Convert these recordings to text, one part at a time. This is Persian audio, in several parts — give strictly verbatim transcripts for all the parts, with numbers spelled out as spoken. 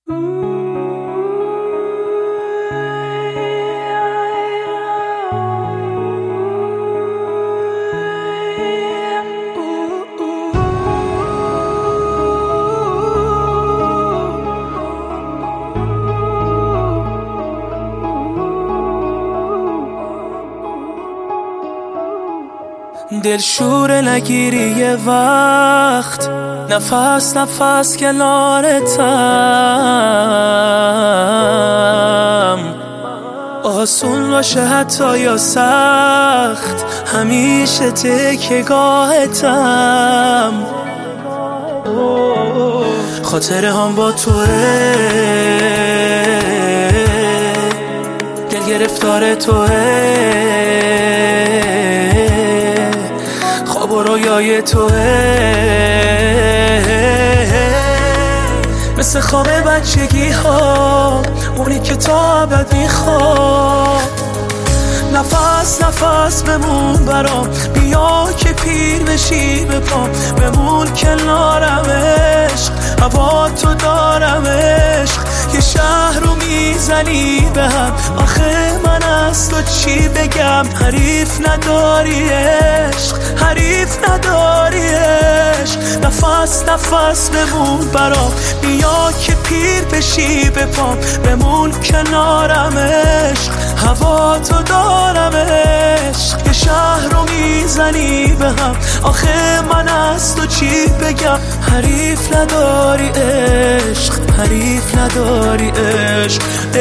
دل شوره نگیری یه وقت، نفس نفس کنارتم. آسون باشه حتی یا سخت، همیشه تکیه‌گاهتم. خاطره هم با توه، دل گرفتار توه، خواب و رویای توه، مثل خواب بچگی ها، اونی که تا ابد میخواد. نفس نفس بمون برام، بیا که پیر بشی به پام، بمون کنارم عشق، هوا تو دارم عشق. یه شهر رو میزنی به هم، آخه من از تو چی بگم؟ حریف نداری عشق، حریف نداری عشق. نفس نفس بمون برام، بیا که پیر بشی به پام، بمون کنارم عشق، هوا تو دارم عشق. یه شهر رو میزنی به هم، آخه من از تو چی بگم؟ حریف نداری عشق، حریف نداری عشق.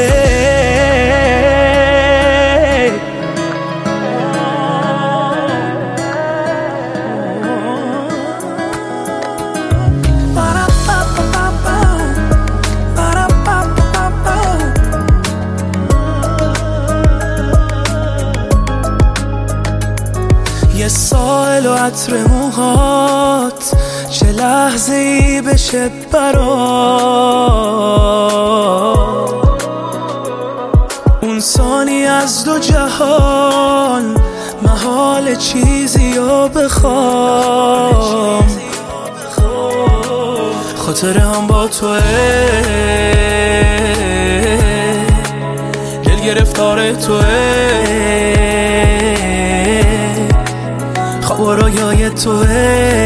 یه سائل و عطر موهات، چه لحظه ای بشه برات. اون ثانی از دو جهان، محال چیزی رو بخوام. خاطره هم با توه، دل گرفتار توه، خواب و رویای توه،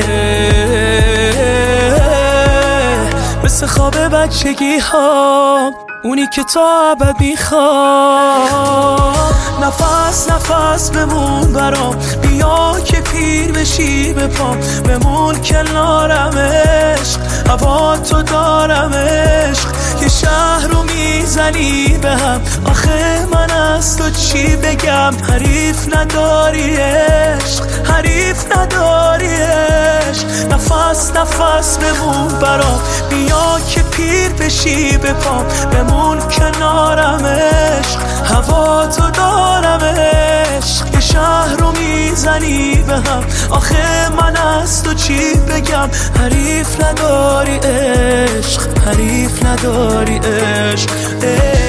مثل خواب بچگی ها، اونی که تا ابد میخواد. نفس نفس بمون برام، بیا که پیر بشی به پام، بمون کنارم عشق، هوا تو دارم عشق. یه شهر رو میزنی به هم، آخه من از تو چی بگم؟ حریف نداری عشق، حریف نداری عشق. نفس نفس بمون برام، بیا که پیر بشی به پام، بمون کنارم عشق، هوا تو دارم عشق. یه شهر رو میزنی به هم، آخه من از تو چی بگم؟ حریف نداری عشق، حریف نداری عشق.